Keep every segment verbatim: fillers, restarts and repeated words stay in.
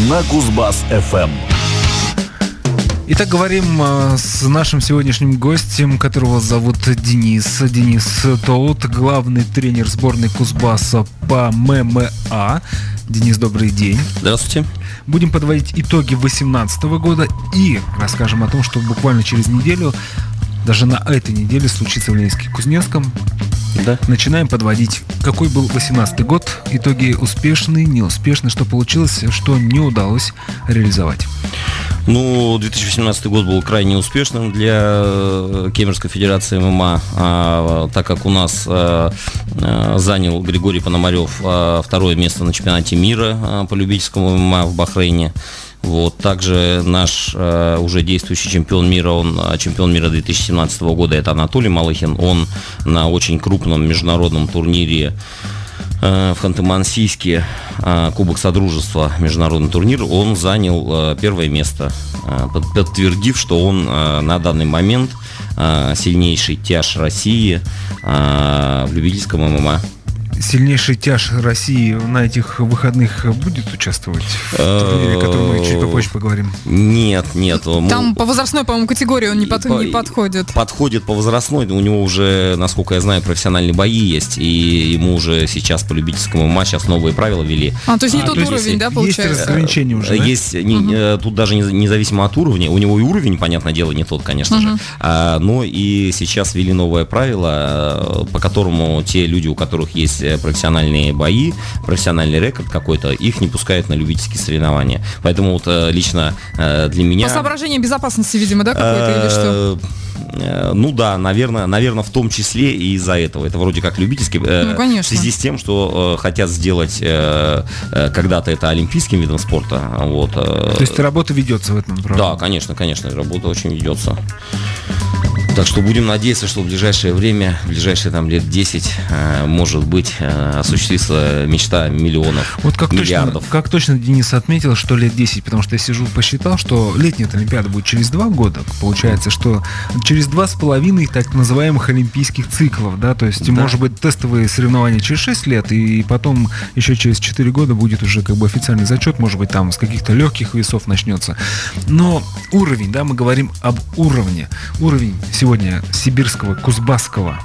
на Кузбасс-эф эм. Итак, говорим с нашим сегодняшним гостем, которого зовут Денис. Денис Тоут, главный тренер сборной Кузбасса по ММА. Денис, добрый день. Здравствуйте. Будем подводить итоги две тысячи восемнадцатого года и расскажем о том, что буквально через неделю, даже на этой неделе, случится в Ленинске-Кузнецком. Да. Начинаем подводить, какой был восемнадцатый год, итоги успешные, неуспешные, что получилось, что не удалось реализовать. Ну, две тысячи восемнадцатый год был крайне успешным для Кемеровской федерации ММА, а, так как у нас а, а, занял Григорий Пономарев а, второе место на чемпионате мира а, по любительскому ММА в Бахрейне. Вот. Также наш э, уже действующий чемпион мира, он чемпион мира две тысячи семнадцатого года, это Анатолий Малыхин. Он на очень крупном международном турнире э, в Ханты-Мансийске, э, Кубок Содружества, международный турнир, он занял э, первое место, э, подтвердив, что он э, на данный момент э, сильнейший тяж России э, в любительском ММА. Сильнейший тяж России на этих выходных будет участвовать в турнире, о котором мы чуть попозже поговорим? Нет, нет. Там по возрастной, по-моему, категории он не, под, не подходит. Подходит по возрастной, у него уже, насколько я знаю, профессиональные бои есть, и ему уже сейчас по любительскому ММА сейчас новые правила ввели. А, то есть не а, тот то есть уровень, есть, да, получается? Есть разграничения уже, да? Есть, не, угу. Тут даже независимо от уровня, у него и уровень, понятное дело, не тот, конечно угу. же, а, но и сейчас ввели новое правило, по которому те люди, у которых есть профессиональные бои, профессиональный рекорд какой-то, их не пускают на любительские соревнования. Поэтому вот лично для меня... По соображениям безопасности, видимо, да, какой-то или что? Ну да, наверное, наверное, в том числе и из-за этого. Это вроде как любительский. Ну, конечно. В связи с тем, что хотят сделать когда-то это олимпийским видом спорта. Вот. То есть работа ведется в этом направлении? Да, конечно, конечно, работа очень ведется. Так что будем надеяться, что в ближайшее время, в ближайшие там лет десять, может быть, осуществится мечта миллионов, вот как миллиардов. Точно, как точно Денис отметил, что лет десять, потому что я сижу, посчитал, что летняя Олимпиада будет через два года. Получается, что через два с половиной так называемых олимпийских циклов, да, то есть, да. может быть, тестовые соревнования через шесть лет, и потом еще через четыре года будет уже как бы официальный зачет, может быть, там с каких-то легких весов начнется. Но уровень, да, мы говорим об уровне. Уровень сегодня сибирского, кузбасского.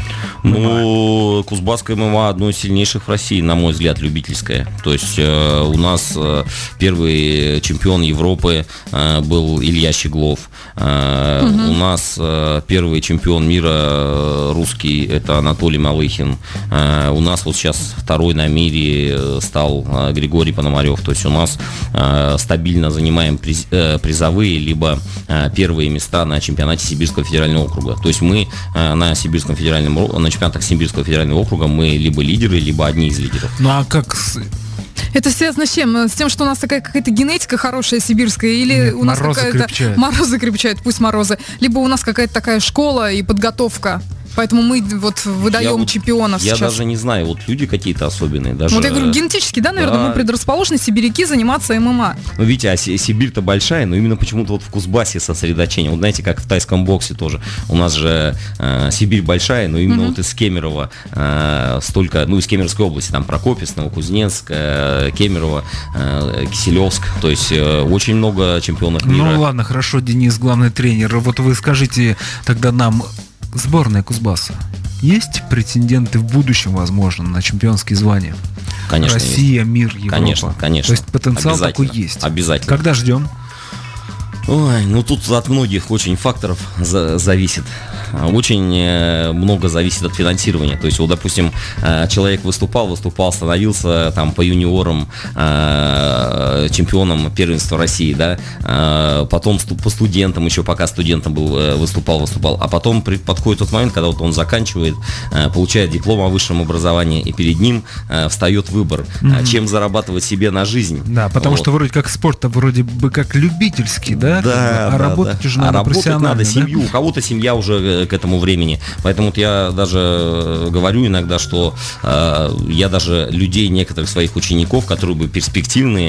Ну, Кузбасское ММА одно из сильнейших в России, на мой взгляд, любительское. То есть э, у нас э, первый чемпион Европы э, был Илья Щеглов. Э, угу. У нас э, первый чемпион мира э, русский, это Анатолий Малыхин. Э, у нас вот сейчас второй на мире стал э, Григорий Пономарев. То есть у нас э, стабильно занимаем приз, э, призовые, либо э, первые места на чемпионате Сибирского федерального округа. То есть мы э, на Сибирском федеральном округе, на чемпионатах Сибирского федерального округа мы либо лидеры, либо одни из лидеров. Ну а как... Это связано с чем? С тем, что у нас такая какая-то генетика хорошая сибирская, или Нет, у нас морозы какая-то... крепчают. Морозы крепчают, пусть морозы. Либо у нас какая-то такая школа и подготовка. Поэтому мы вот выдаем я чемпионов я сейчас. Я даже не знаю, вот люди какие-то особенные. Даже... Вот я говорю, генетически, да, наверное, да. мы предрасположены, сибиряки, заниматься ММА. Ну, видите, а Сибирь-то большая, но именно почему-то вот в Кузбассе сосредоточение. Вот знаете, как в тайском боксе тоже. У нас же э, Сибирь большая, но именно mm-hmm. вот из Кемерово э, столько, ну, из Кемеровской области, там Прокопьевск, Новокузнецк, э, Кемерово, э, Киселевск. То есть э, очень много чемпионов мира. Ну, ладно, хорошо, Денис, главный тренер. Вот вы скажите тогда нам, сборная Кузбасса, есть претенденты в будущем, возможно, на чемпионские звания? Конечно, Россия, есть. мир, Европа. Конечно, конечно. То есть потенциал такой есть. Обязательно. Когда ждем? Ой, ну тут от многих очень факторов за- зависит. Очень э, много зависит от финансирования. То есть, вот, допустим, э, человек выступал, выступал, становился там по юниорам э, чемпионом первенства России, да, э, потом сту- по студентам, еще пока студентом был, э, выступал, выступал, а потом при- подходит тот момент, когда вот он заканчивает, э, получает диплом о высшем образовании, и перед ним э, встает выбор, mm-hmm. э, чем зарабатывать себе на жизнь. Да, потому вот. что вроде как спорт-то вроде бы как любительский, да? Да, а да, работать да. уже надо а работать профессионально, надо да? семью, у кого-то семья уже к этому времени. Поэтому вот я даже говорю иногда, что э, я даже людей, некоторых своих учеников, которые бы перспективные, э,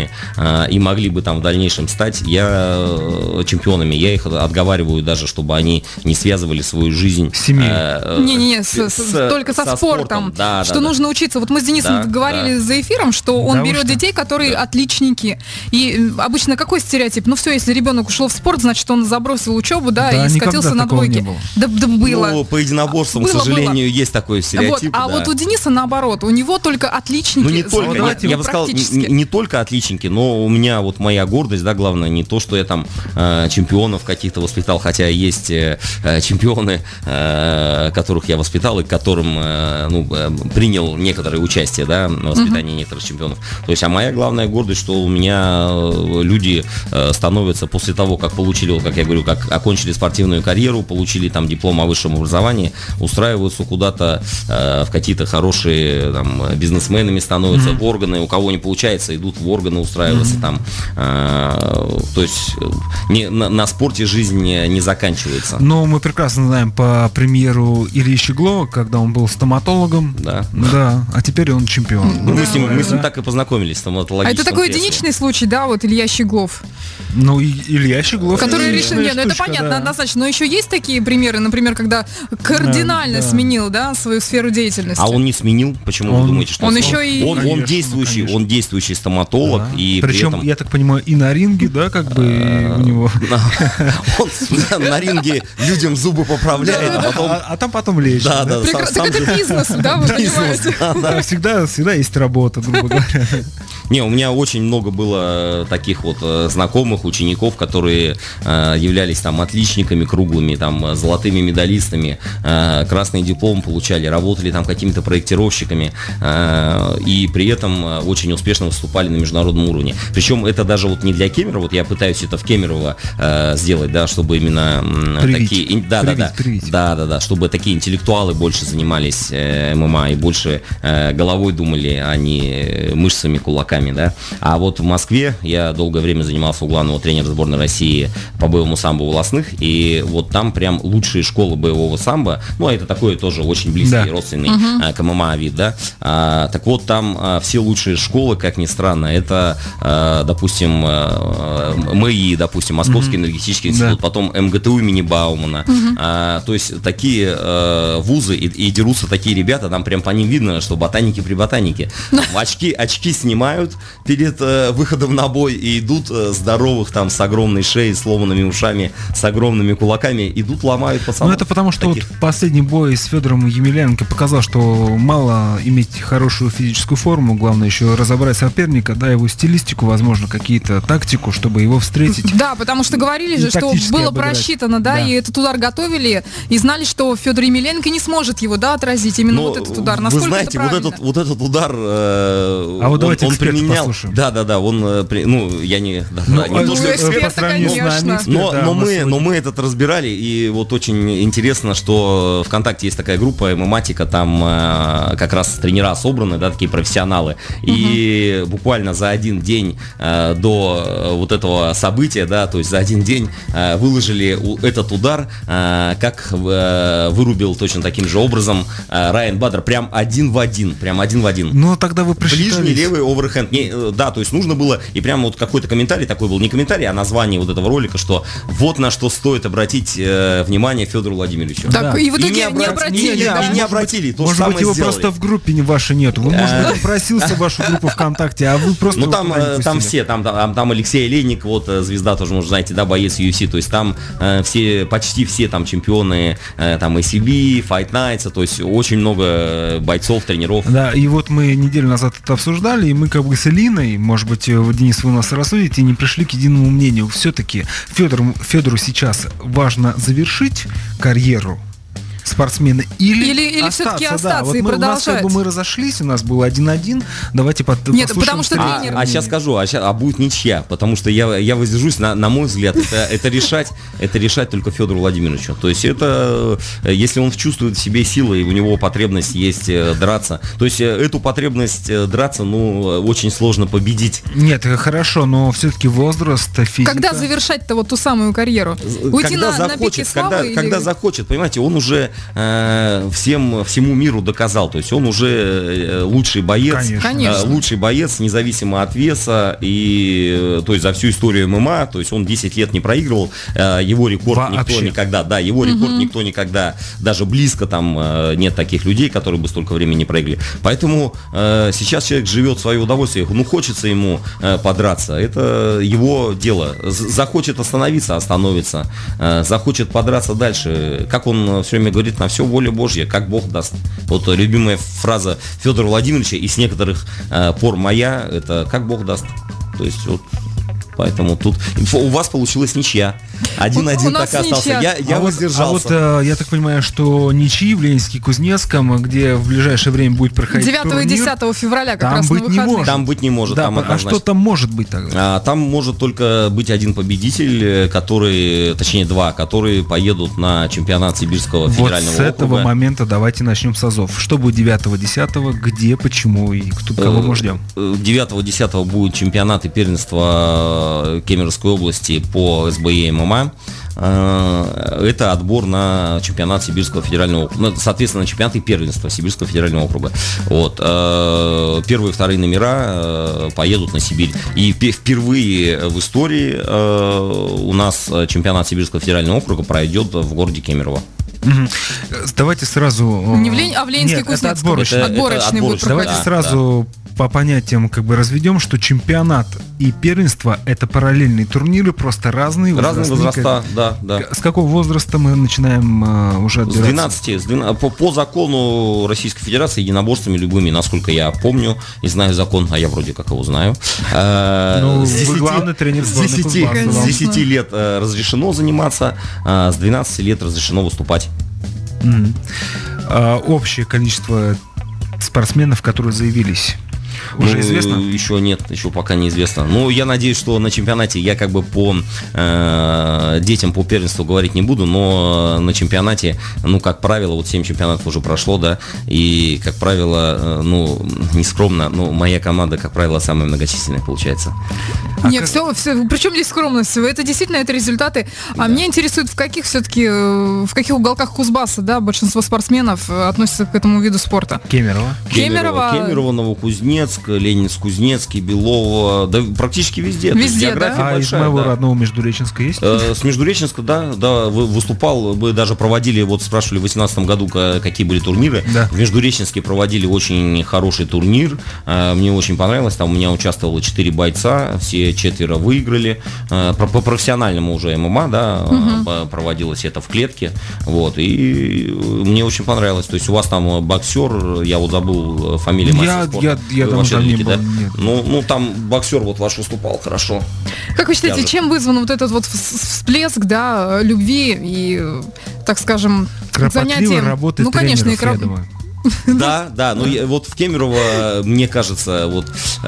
и могли бы там в дальнейшем стать я, чемпионами, я их отговариваю даже, чтобы они не связывали свою жизнь. Не-не-не, только со, со спортом. спортом. Да, что да, нужно да. учиться. Вот мы с Денисом да, говорили да. за эфиром, что он да, берет что? детей, которые да. отличники. И обычно какой стереотип? Ну все, если ребенок ушел в спорт, значит он забросил учебу, да, да и скатился на двойке. Да, да было. Ну, по единоборствам, было, к сожалению, было. есть такой стереотип. Вот, а да. вот у Дениса наоборот, у него только отличники. Ну не только, я, я бы сказал, не, не только отличники, но у меня вот моя гордость, да, главное, не то, что я там э, чемпионов каких-то воспитал, хотя есть э, чемпионы, э, которых я воспитал и к которым э, ну, э, принял некоторое участие, да, в воспитании uh-huh. некоторых чемпионов. То есть, а моя главная гордость, что у меня люди э, становятся после того, как получили, как я говорю, как окончили спортивную карьеру, получили там диплом о высшем образовании, устраиваются куда-то э, в какие-то хорошие там, бизнесменами становятся, mm-hmm. в органы, у кого не получается, идут в органы устраиваться mm-hmm. там. Э, то есть не, на, на спорте жизнь не, не заканчивается. Но мы прекрасно знаем по примеру Ильи Щеглова, когда он был стоматологом. Да. Да, а теперь он чемпион. Ну, да. мы, с ним, мы с ним так и познакомились в стоматологическом А это такой кресле. единичный случай, да, вот Илья Щеглов? Ну, и Илья Щеглов. Который решил, нет, ну это понятно, да. однозначно. Но еще есть такие примеры, например, когда кардинально да, да. сменил, да, свою сферу деятельности. А он не сменил? Почему он, вы думаете, что он он еще и... Он, конечно, он действующий, конечно. он действующий стоматолог. Да. И причем, при этом... я так понимаю, и на ринге, да, как бы у него... Он на ринге людям зубы поправляет, а там потом лечит. Да, да. Так это бизнес, да, вы понимаете? Всегда есть работа, грубо говоря. Не, у меня очень много было таких вот знакомых, учеников, которые э, являлись там отличниками круглыми, там золотыми медалистами, э, красный диплом получали, работали там какими-то проектировщиками э, и при этом очень успешно выступали на международном уровне. Причем это даже вот не для Кемерово, вот я пытаюсь это в Кемерово э, сделать, да, чтобы именно э, привить, такие, да, привить, да, да, привить. да, да, да, чтобы такие интеллектуалы больше занимались э, ММА и больше э, головой думали, а не мышцами, кулаками. Да? А вот в Москве я долгое время занимался у главного тренера сборной России по боевому самбо волосных, и вот там прям лучшие школы боевого самбо, ну а это такой тоже очень близкий, да. родственный uh-huh. а, к ММА вид, да. А, так вот там а, все лучшие школы, как ни странно, это, а, допустим, а, МЭИ, допустим, Московский uh-huh. энергетический институт, да. потом МГТУ имени Баумана. Uh-huh. А, то есть такие а, вузы и, и дерутся такие ребята, там прям по ним видно, что ботаники при ботанике. Там, очки, очки снимают перед э, выходом на бой и идут э, здоровых там с огромной шеей, сломанными ушами, с огромными кулаками, идут, ломают пацанов. Ну это потому, что вот последний бой с Федором Емельяненко показал, что мало иметь хорошую физическую форму, главное еще разобрать соперника, да, его стилистику, возможно, какие-то тактику, чтобы его встретить. Да, потому что говорили же, что было обыграть. просчитано, да, да, и этот удар готовили, и знали, что Федор Емельяненко не сможет его, да, отразить, именно Но вот этот удар. Насколько вы знаете, это вот этот, вот этот удар э, а вот он, он применял. Послушаем. Да, да, да, он, ну, я не, да, ну, да, не то, что эксперт, по сравнению с нами, эксперт, но, да, но, мы, но мы этот разбирали, и вот очень интересно, что ВКонтакте есть такая группа ММАтика, там э, как раз тренера собраны, да, такие профессионалы, uh-huh. и буквально за один день э, до вот этого события, да, то есть за один день э, выложили у, этот удар, э, как э, вырубил точно таким же образом э, Райан Бадр, прям один в один, прям один в один. Ну, тогда вы просчитались. Ближний левый оверхенд. Не, да, то есть нужно было, и прямо вот какой-то комментарий такой был, не комментарий, а название вот этого ролика, что вот на что стоит обратить э, внимание Федору Владимировичу. Так, да. И в итоге и не, обрати, не обратили. Не, да? и не обратили, то может же быть, самое его сделали. просто в группе не вашей нету. Вы, может быть, попросился в вашу группу ВКонтакте, а вы просто... Ну там, там все, там, там, там Алексей Олейник, вот звезда тоже, может, знаете, да, боец ю эф си, то есть там э, все, почти все там чемпионы, э, там эй си би, Fight Nights, то есть очень много бойцов, тренеров. Да, и вот мы неделю назад это обсуждали, и мы как бы с Элиной, может быть, Денис, вы нас рассудите, не пришли к единому мнению. Все-таки Федору, Федору сейчас важно завершить карьеру спортсмена или, или, или остаться, все-таки остаться да. вот и мы, продолжать. У нас как бы мы разошлись, у нас был один-один. Давайте под, Нет, послушаем. потому что тренер. А, а сейчас скажу, а, сейчас, а будет ничья, потому что я, я воздержусь, на, на мой взгляд, это, это решать, это решать только Федору Владимировичу. То есть это, если он чувствует в себе силы и у него потребность есть драться, то есть эту потребность драться, ну, очень сложно победить. Нет, хорошо, но все-таки возраст, физика. Когда завершать-то вот ту самую карьеру? Уйти когда на, захочет, на пике славы когда, или... когда захочет, понимаете, он уже э, всем, всему миру доказал. То есть он уже лучший боец, Конечно. лучший боец, независимо от веса, и то есть за всю историю ММА, то есть он десять лет не проигрывал, его рекорд Вообще. никто никогда, да, его рекорд угу. никто никогда, даже близко там нет таких людей, которые бы столько времени не проиграли. Поэтому э, сейчас человек живет в свое удовольствие, ну хочется ему э, подраться, это его дело. Захочет остановиться, остановится, э, захочет подраться дальше. Как он все время говорит, на все воля Божья, как Бог даст. Вот любимая фраза Федора Владимировича и с некоторых э, пор моя, это как Бог даст. То есть вот. Поэтому тут у вас получилась ничья. Один-один так и остался. Я, я а воздержался. Вот, а вот я так понимаю, что ничьи в Ленинске-Кузнецком, где в ближайшее время будет проходить девятого и десятого февраля как там раз быть на не может. Там быть не может. Да, там а что там может быть тогда? А, там может только быть один победитель, который, точнее два, которые поедут на чемпионат Сибирского федерального округа. Вот с этого округа. момента давайте начнем с азов. Что будет девятого-десятого, где, почему и кто, кого мы ждем? девятого-десятого будет чемпионат и первенство Кемеровской области по СБЕ ММА. Это отбор на чемпионат Сибирского федерального округа, соответственно, на чемпионат и первенство Сибирского федерального округа. Вот. Первые и вторые номера поедут на Сибирь. И впервые в истории у нас чемпионат Сибирского федерального округа пройдет в городе Кемерово. Угу. Давайте сразу... Не в Лень, а в Ленинске-Кузнецком. Отборочный. Отборочный будет проходить. Давайте сразу... по понятиям как бы разведем, что чемпионат и первенство — это параллельные турниры, просто разные разные возраста, да, да. С какого возраста мы начинаем э, уже отбираться? С двенадцати, с двенадцати по, по закону Российской Федерации единоборствами любыми, насколько я помню и знаю закон, а я вроде как его знаю. Ну, вы главный тренер сборной Кузбасса. С десяти лет разрешено заниматься, с двенадцати лет разрешено выступать. Общее количество спортсменов, которые заявились, уже ну, известно? Еще нет, еще пока неизвестно. Ну, я надеюсь, что на чемпионате я как бы по э, детям по первенству говорить не буду, но на чемпионате, ну, как правило, вот семь чемпионатов уже прошло, да, и, как правило, ну, не скромно, но моя команда, как правило, самая многочисленная получается. А Нет, как... все, все, причем здесь скромность? Это действительно это результаты. А да. Меня интересует, в каких все-таки, в каких уголках Кузбасса, да, большинство спортсменов относятся к этому виду спорта? Кемерово. Кемерово, Кемерово, Новокузнецк, Ленинск-Кузнецкий, Белово, да, практически везде. Везде, да? А большая, из моего да. родного Междуреченска есть? Э, с Междуреченска, да, да, выступал, мы даже проводили, вот спрашивали в две тысячи восемнадцатом году, какие были турниры. Да. В Междуреченске проводили очень хороший турнир, мне очень понравилось, там у меня участвовало четыре бойца, все четверо выиграли. По профессиональному уже ММА, да, угу. проводилось это в клетке, вот, и мне очень понравилось. То есть у вас там боксер, я вот забыл фамилию мастера спорта. Я, я, я там уже не был, да? Ну, ну, там боксер вот ваш выступал хорошо. Как вы считаете, Тяжет. чем вызван вот этот вот всплеск, да, любви и, так скажем, занятия? Работы ну, конечно, и краб... Да, да, ну я, вот в Кемерово, мне кажется, вот,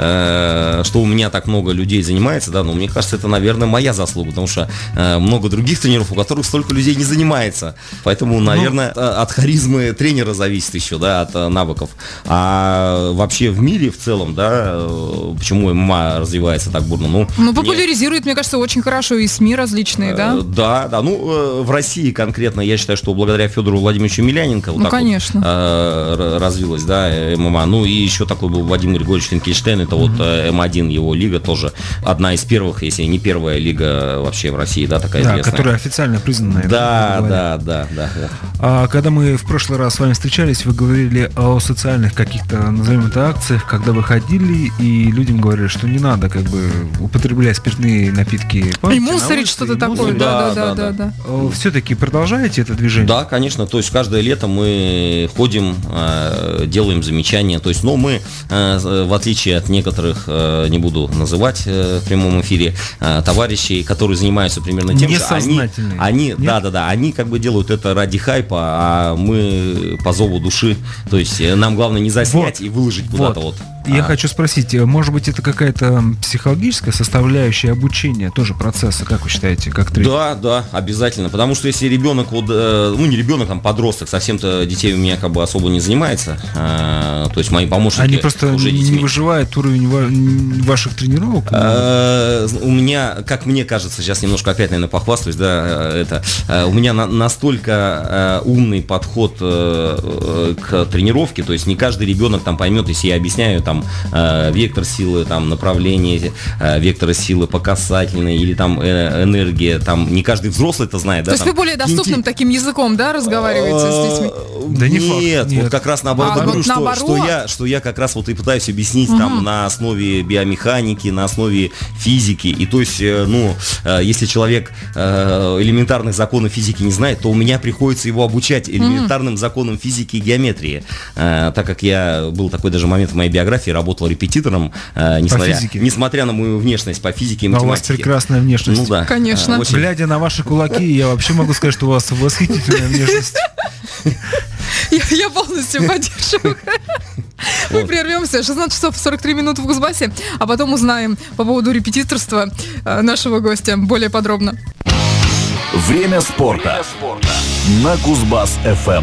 э, что у меня так много людей занимается, да, но мне кажется, это, наверное, моя заслуга, потому что э, много других тренеров, у которых столько людей не занимается, поэтому, наверное, ну, от харизмы тренера зависит еще, да, от навыков. А вообще в мире в целом, да, почему ММА развивается так бурно? Ну, ну популяризирует, мне... мне кажется, очень хорошо и СМИ различные, да? Э, да, да, ну, в России конкретно, я считаю, что благодаря Федору Владимировичу Миляненко, вот ну, так конечно. Вот, э, развилась, да, ММА. Ну и еще такой был Вадим Григорьевич Финкельштейн, это вот эм один, его лига тоже одна из первых, если не первая лига вообще в России, да, такая да, известная. Которая официально признанная. Да, да, да, да, да. А когда мы в прошлый раз с вами встречались, вы говорили о социальных каких-то, назовем это, акциях, когда вы ходили и людям говорили, что не надо как бы употреблять спиртные напитки. Помните, и мусорить что-то такое, да, да, да, да, да, да. Все-таки продолжаете это движение? Да, конечно, то есть каждое лето мы ходим, делаем замечания, то есть, но мы, в отличие от некоторых, не буду называть в прямом эфире, товарищей, которые занимаются примерно тем же, они, они да, да, да, они как бы делают это ради хайпа, а мы по зову души, то есть нам главное не заснять вот, и выложить куда-то вот. вот. Я а... хочу спросить, может быть, это какая-то психологическая составляющая обучения тоже процесса, как вы считаете, как тренер? Да, да, обязательно, потому что если ребенок, вот, ну не ребенок, там подросток, совсем-то детей у меня как бы особо не занимается, а, то есть мои помощники они просто уже не детьми. Выживают уровень ваших тренировок? А, у меня, как мне кажется, сейчас немножко опять, наверное, похвастаюсь, да, это, у меня на, настолько умный подход к тренировке, то есть не каждый ребенок там поймет, если я объясняю там вектор силы, там направление вектора силы по касательной или там энергия, там не каждый взрослый это знает. То да, есть там, вы более доступным таким языком, да, разговариваете с детьми? Да не факт. Нет, нет, вот как раз наоборот, а, говорю, вот что, наоборот? Что, я, что я как раз вот и пытаюсь объяснить угу. там на основе биомеханики, на основе физики. И то есть, ну, если человек элементарных законов физики не знает, то у меня приходится его обучать элементарным угу. законам физики и геометрии. Так как я, был такой даже момент в моей биографии, работал репетитором, несмотря, несмотря на мою внешность по физике и математике. А у вас прекрасная внешность. Ну да. Конечно. Очень... Глядя на ваши кулаки, я вообще могу сказать, что у вас восхитительная внешность. Я, я полностью поддерживаю. Мы прервемся. шестнадцать часов сорок три минуты в Кузбассе, а потом узнаем по поводу репетиторства нашего гостя более подробно. Время спорта. Время спорта. На Кузбасс-эф эм.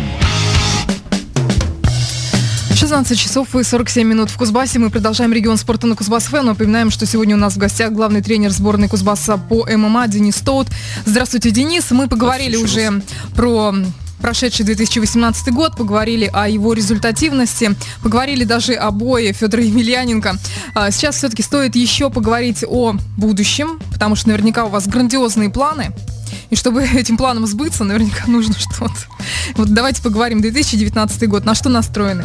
шестнадцать часов и сорок семь минут в Кузбассе. Мы продолжаем регион спорта на Кузбасс-эф эм. Напоминаем, что сегодня у нас в гостях главный тренер сборной Кузбасса по ММА Денис Тоут. Здравствуйте, Денис. Мы поговорили уже про прошедший две тысячи восемнадцатый год, поговорили о его результативности, поговорили даже о бое Федора Емельяненко. Сейчас все-таки стоит еще поговорить о будущем, потому что наверняка у вас грандиозные планы. И чтобы этим планам сбыться, наверняка нужно что-то. Вот давайте поговорим. две тысячи девятнадцатый год. На что настроены?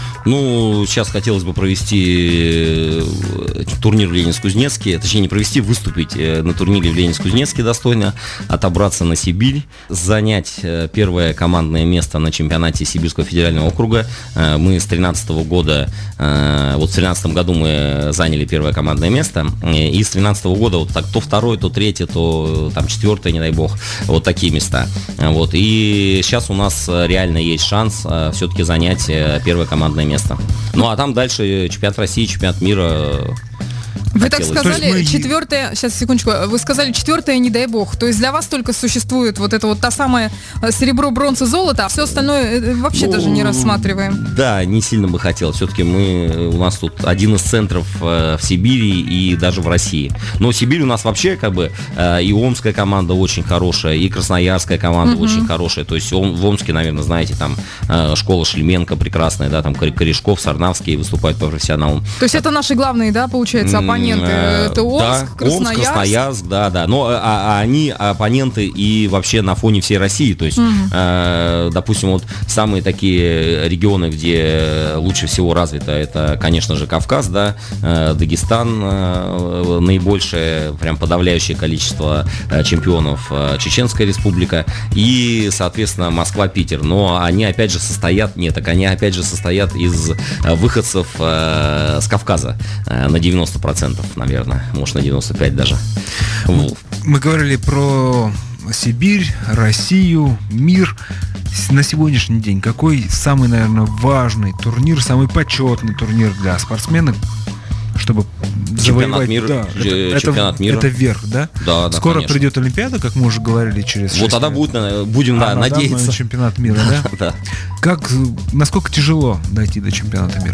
Ну, сейчас хотелось бы провести турнир в Ленинск-Кузнецке, точнее не провести, выступить на турнире в Ленинск-Кузнецке достойно, отобраться на Сибирь, занять первое командное место на чемпионате Сибирского федерального округа. Мы с две тысячи тринадцатого года, вот в две тысячи тринадцатом году мы заняли первое командное место, и с две тысячи тринадцатого года вот так то второе, то третье, то там четвертое, не дай бог, вот такие места. Вот. И сейчас у нас реально есть шанс все-таки занять первое командное место. место. Ну а там дальше чемпионат России, чемпионат мира. Вы так сказали, мы... четвертое, сейчас, секундочку, вы сказали четвертое, не дай бог. То есть для вас только существует вот это вот та самая серебро, бронза, золото, а все остальное вообще ну, даже не рассматриваем. Да, не сильно бы хотел. Все-таки мы, у нас тут один из центров э, в Сибири и даже в России. Но Сибирь у нас вообще как бы э, и омская команда очень хорошая, и красноярская команда uh-huh. очень хорошая. То есть в Омске, наверное, знаете, там э, школа Шлеменко прекрасная, да, там Корешков, Сарнавский выступают по профессионалам. То есть это наши главные, да, получается, оппоненты? Это Омск, да, Красноярск. Омск, Красноярск, да, да. Но а, а они оппоненты и вообще на фоне всей России. То есть, угу. э, допустим, вот самые такие регионы, где лучше всего развито, это, конечно же, Кавказ, да, э, Дагестан, э, наибольшее, прям подавляющее количество э, чемпионов, э, Чеченская республика и, соответственно, Москва, Питер. Но они опять же состоят, нет, так они опять же состоят из э, выходцев э, с Кавказа э, на девяносто процентов, наверное, может на девяносто пять даже. Мы говорили про Сибирь, Россию, мир. На сегодняшний день какой самый, наверное, важный турнир, самый почетный турнир для спортсмена, чтобы чемпионат мира, да, это, чемпионат это, мира. Это верх, да? Да, да. Скоро конечно. Придет Олимпиада, как мы уже говорили, через вот тогда будет, будем а, да, надеяться. На чемпионат мира, да? Да. Как, насколько тяжело дойти до чемпионата мира?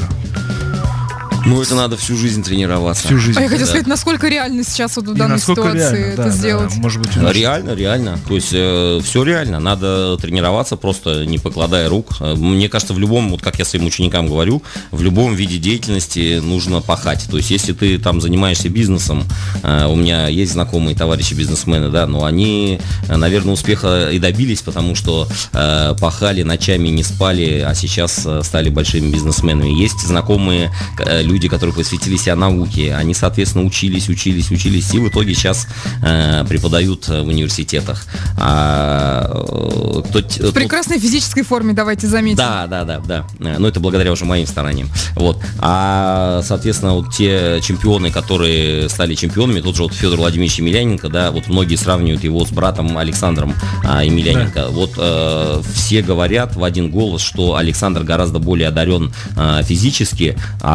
Ну, это надо всю жизнь тренироваться. Всю жизнь. А я хотела да. сказать, насколько реально сейчас вот в данной ситуации реально, это да, сделать? Да, может быть, да, реально, реально. То есть э, все реально. Надо тренироваться, просто не покладая рук. Мне кажется, в любом, вот как я своим ученикам говорю, в любом виде деятельности нужно пахать. То есть, если ты там занимаешься бизнесом, э, у меня есть знакомые товарищи бизнесмены, да, но они, наверное, успеха и добились, потому что э, пахали ночами, не спали, а сейчас стали большими бизнесменами. Есть знакомые э, люди, люди, которые посвятили себя науке, они, соответственно, учились, учились, учились, и в итоге сейчас э, преподают в университетах. А, кто, в прекрасной кто... физической форме, давайте заметим. Да, да, да, да. Но это благодаря уже моим стараниям. Вот. А, соответственно, вот те чемпионы, которые стали чемпионами, тот же вот Федор Владимирович Емельяненко, да, вот многие сравнивают его с братом Александром а, Емельяненко. Да. Вот э, все говорят в один голос, что Александр гораздо более одарен э, физически, а Федор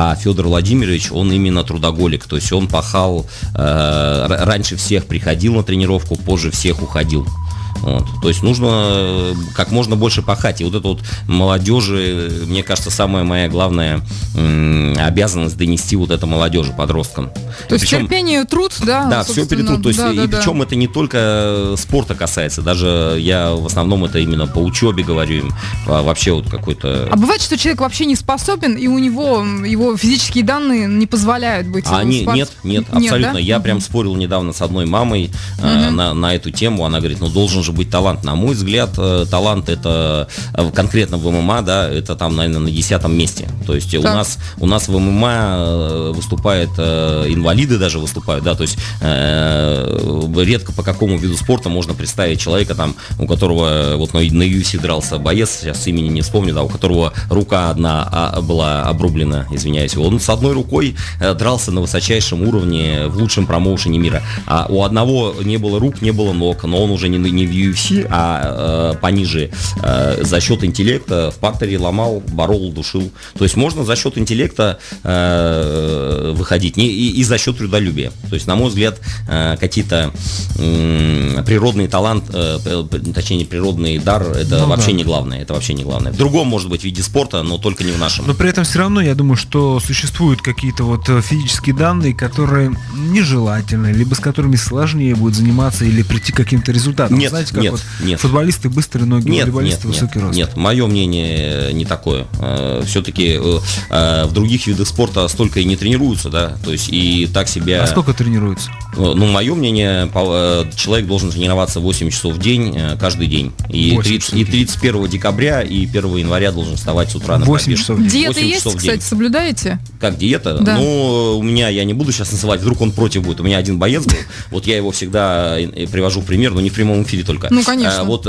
Владимирович, он именно трудоголик, то есть он пахал, э, раньше всех приходил на тренировку, позже всех уходил. Вот. То есть нужно как можно больше пахать. И вот это вот молодежи, мне кажется, самая моя главная м, обязанность донести вот это молодежи, подросткам. То есть причем, терпение, труд, да? Да, все перетрут. То есть, да, и, да, и причем да. это не только спорта касается, даже я в основном это именно по учебе говорю им, вообще вот какой-то... А бывает, что человек вообще не способен, и у него его физические данные не позволяют быть... А они, спорт... нет, нет, абсолютно. Нет, да? Я угу. прям спорил недавно с одной мамой э, угу. на, на эту тему. Она говорит, ну должен же быть талант. На мой взгляд, э, талант это э, конкретно в ММА, да, это там, наверное, на десятом месте. То есть у нас, у нас в ММА выступают э, инвалиды даже выступают, да, то есть э, редко по какому виду спорта можно представить человека, там, у которого вот на, на ю эф си дрался боец, сейчас имени не вспомню, да, у которого рука одна а, была обрублена, извиняюсь, он с одной рукой э, дрался на высочайшем уровне в лучшем промоушене мира, а у одного не было рук, не было ног, но он уже не, не в ю эф си, а э, пониже, э, за счет интеллекта в партере ломал, борол, душил, то есть можно за счет интеллекта э, выходить, не, и, и за счет трудолюбия, то есть, на мой взгляд, э, какие-то э, природный талант, э, точнее, природный дар, это ну, вообще да. не главное, это вообще не главное. В другом, может быть, виде спорта, но только не в нашем. Но при этом все равно, я думаю, что существуют какие-то вот физические данные, которые нежелательны, либо с которыми сложнее будет заниматься или прийти к каким-то результатам. Нет, знаете, как нет, вот нет. футболисты быстрые ноги, нет, волейболисты нет, высокий нет, рост. Нет, мое мнение не такое. Все-таки в других видах спорта столько и не тренируются, да, то есть и так себя... А сколько тренируются? Ну, мое мнение, человек должен тренироваться восемь часов в день, каждый день. И, тридцать, и тридцать первого декабря и первого января должен вставать с утра на восемь часов в день. Диета есть, кстати, соблюдаете? Как диета? Да. Ну, у меня, я не буду сейчас называть, вдруг он против будет. У меня один боец был, вот я его всегда привожу в пример, но не в прямом эфире только. Ну, конечно. Вот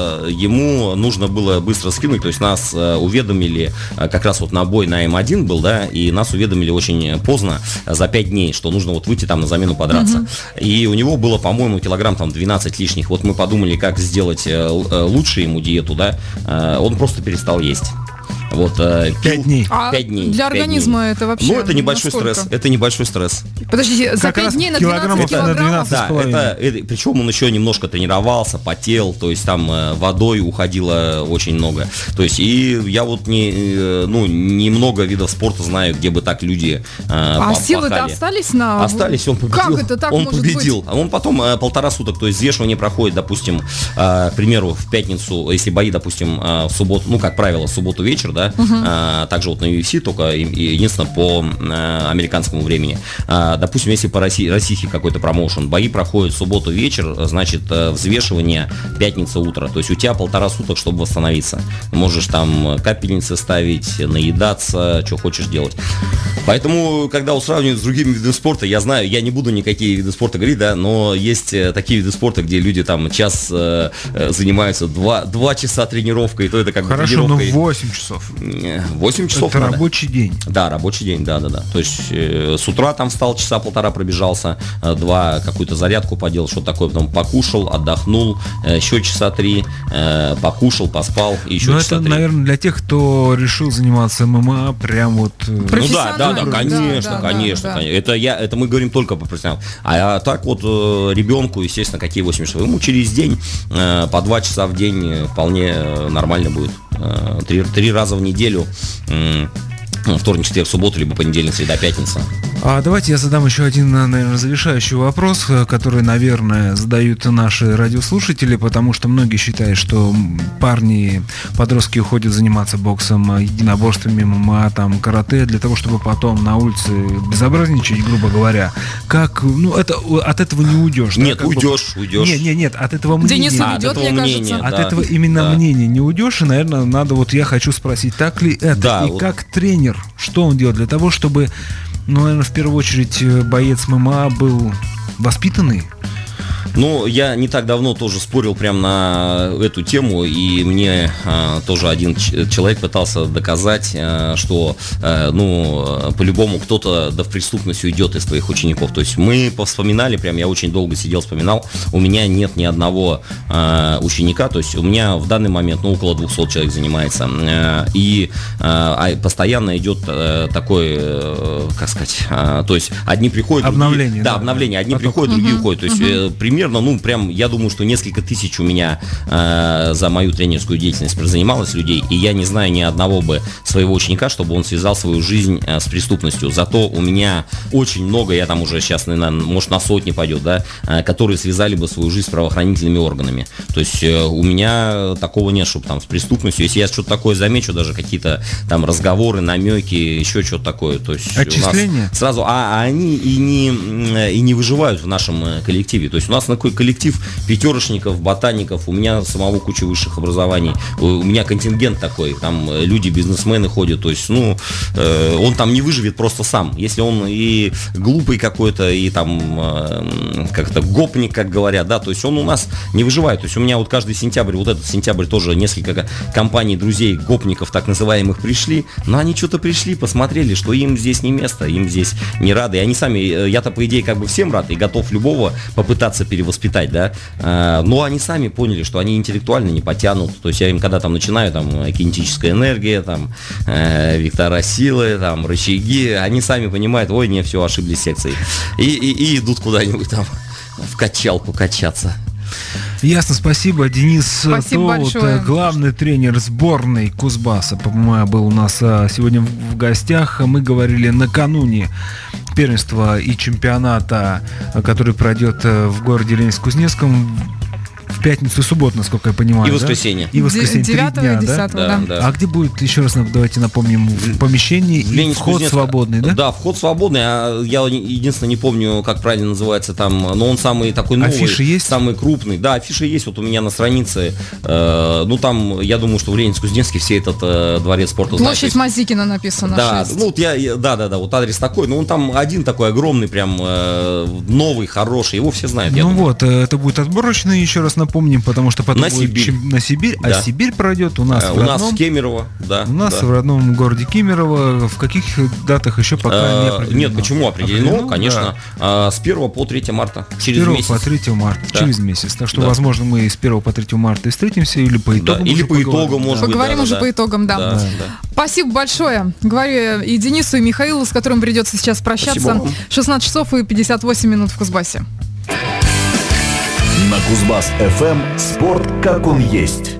ему нужно было быстро скинуть, то есть нас уведомили, как раз вот на бой на эм один был, да, и нас уведомили очень поздно, за пять дней, что нужно вот выйти там на замену подраться. Угу. И у него было, по-моему, килограмм там двенадцать лишних. Вот мы подумали, как сделать лучше ему диету, да, он просто перестал есть. Вот, пять дней. А пять дней. Для организма дней. это вообще. Ну, это небольшой насколько? стресс. Это небольшой стресс. Подождите, за пять дней на двенадцать килограммов? Да, это, это, причем он еще немножко тренировался, потел, то есть там э, водой уходило очень много. То есть, и я вот не, э, ну, немного видов спорта знаю, где бы так люди э, А силы-то остались на... Остались, он победил. Как это так он может победил. быть? А он потом э, полтора суток, то есть взвешивание проходит, допустим, э, к примеру, в пятницу, если бои, допустим, э, в субботу, ну, как правило, в субботу вечер, да, угу. э, также вот на ю эф си, только единственное по э, американскому времени. Э, допустим, если по России, российский какой-то промоушен, бои проходят в субботу вечер, значит, э, взвешивание пятница утро, то есть у тебя полтора суток, чтобы восстановиться. Можешь там капельницы ставить, наедаться, что хочешь делать. Поэтому, когда вот сравнивают с другими видами спорта, я знаю, я не буду никакие виды спорта говорить, да, но есть такие виды спорта, где люди там час э, занимаются, два, два часа тренировкой, то это как бы Хорошо, тренировкой. но восемь часов. восемь часов это надо. Рабочий день. Да, рабочий день, да, да, да. То есть э, с утра там встал, часа полтора пробежался, э, два, какую-то зарядку поделал, что такое, потом покушал, отдохнул, э, еще часа три, э, покушал, поспал, и еще но часа это, три. наверное, для тех, кто решил заниматься ММА, прям вот... Ну да, да, да, конечно, да, да, конечно, да, конечно. Это, я, это мы говорим только по профессионалам. А, а так вот э, ребенку, естественно, какие восемь часов? Ему через день э, по два часа в день вполне нормально будет. Э, три, три раза в неделю. Э, вторник, четверг, субботу, либо понедельник, среда, пятница. А давайте я задам еще один, наверное, завершающий вопрос, который, наверное, задают наши радиослушатели, потому что многие считают, что парни, подростки уходят заниматься боксом, единоборствами, ММА, там, карате, для того, чтобы потом на улице безобразничать, грубо говоря. Как, ну, это, от этого не уйдешь. Нет, да, уйдешь, бы... уйдешь. Нет, нет, нет, от этого мнения. Денис а, уйдет, от этого мне мнения, кажется. От да, этого именно да. мнения не уйдешь, и, наверное, надо, вот я хочу спросить, так ли это, Да, и вот. как тренер, что он делает для того, чтобы, ну, наверное, в первую очередь, боец ММА был воспитанный? Ну, я не так давно тоже спорил прям на эту тему, и мне а, тоже один ч- человек пытался доказать, а, что, а, ну, по-любому кто-то да в преступность уйдет из твоих учеников. То есть мы повспоминали, прям я очень долго сидел, вспоминал, у меня нет ни одного а, ученика, то есть у меня в данный момент, ну, около двухсот человек занимается, а, и а, постоянно идет а, такой, а, как сказать, а, то есть одни приходят, обновление, другие, да, да, обновление, одни поток. Приходят, другие uh-huh. уходят, то есть uh-huh. примерно, ну, прям, я думаю, что несколько тысяч у меня э, за мою тренерскую деятельность занималось людей, и я не знаю ни одного бы своего ученика, чтобы он связал свою жизнь э, с преступностью. Зато у меня очень много, я там уже сейчас, наверное, может, на сотни пойдет, да, э, которые связали бы свою жизнь с правоохранительными органами. То есть э, у меня такого нет, чтобы там с преступностью, если я что-то такое замечу, даже какие-то там разговоры, намеки, еще что-то такое, то есть отчисления? У нас сразу, а, а они и не, и не выживают в нашем коллективе. То есть у нас такой коллектив пятерочников, ботаников, у меня самого куча высших образований, у меня контингент такой, там люди, бизнесмены ходят, то есть, ну, э, он там не выживет просто сам. Если он и глупый какой-то, и там э, как-то гопник, как говорят, да, то есть он у нас не выживает. То есть у меня вот каждый сентябрь, вот этот сентябрь тоже несколько компаний, друзей, гопников, так называемых, пришли, но они что-то пришли, посмотрели, что им здесь не место, им здесь не рады, и они сами, я-то по идее как бы всем рад и готов любого попытаться перевоспитать, да, но они сами поняли, что они интеллектуально не потянут, то есть я им когда там начинаю, там, кинетическая энергия, там, э, вектора силы, там, рычаги, они сами понимают, ой, не, все, ошиблись секцией, и, и, и идут куда-нибудь там в качалку качаться. Ясно, спасибо. Денис спасибо Тоут, главный тренер сборной Кузбасса, по-моему, был у нас сегодня в гостях. Мы говорили накануне первенства и чемпионата, который пройдет в городе Ленинск-Кузнецком в пятницу и субботу, насколько я понимаю. И воскресенье. Да? И воскресенье. девятого и десятого, да? Да, да. А где будет, еще раз давайте напомним, в помещении в и вход свободный, да? Да, вход свободный. А я единственное не помню, как правильно называется там, но он самый такой новый. Афиши есть? Самый крупный. Да, афиши есть вот у меня на странице. Э, ну там, я думаю, что в Ленинск-Кузнецке все этот э, дворец спорта знают. Площадь Мазикина написано. Да, шесть. ну вот я, да, да, да, вот адрес такой, но он там один такой огромный, прям э, новый, хороший, его все знают. Ну вот, это будет отборочный, еще раз напомним, потому что потом на будет Сибирь. Чем, на Сибирь, Да. а Сибирь пройдет у нас а, в у родном, нас в Кемерово, да. У нас да. в родном городе Кемерово. В каких датах еще пока а, не определено? Нет, почему определено? определено конечно, да. а, с первого по третьего марта. Через с первого месяц. по третьего марта, да. Через месяц. Так что, да. возможно, мы с первого по третьего марта и встретимся, или по итогам. Да. Или по итогам, может быть. Поговорим да, уже да, по итогам, да. Да, да. да. Спасибо большое. Говорю и Денису, и Михаилу, с которым придется сейчас прощаться. шестнадцать часов и пятьдесят восемь минут в Кузбассе. На Кузбасс эф эм спорт как он есть.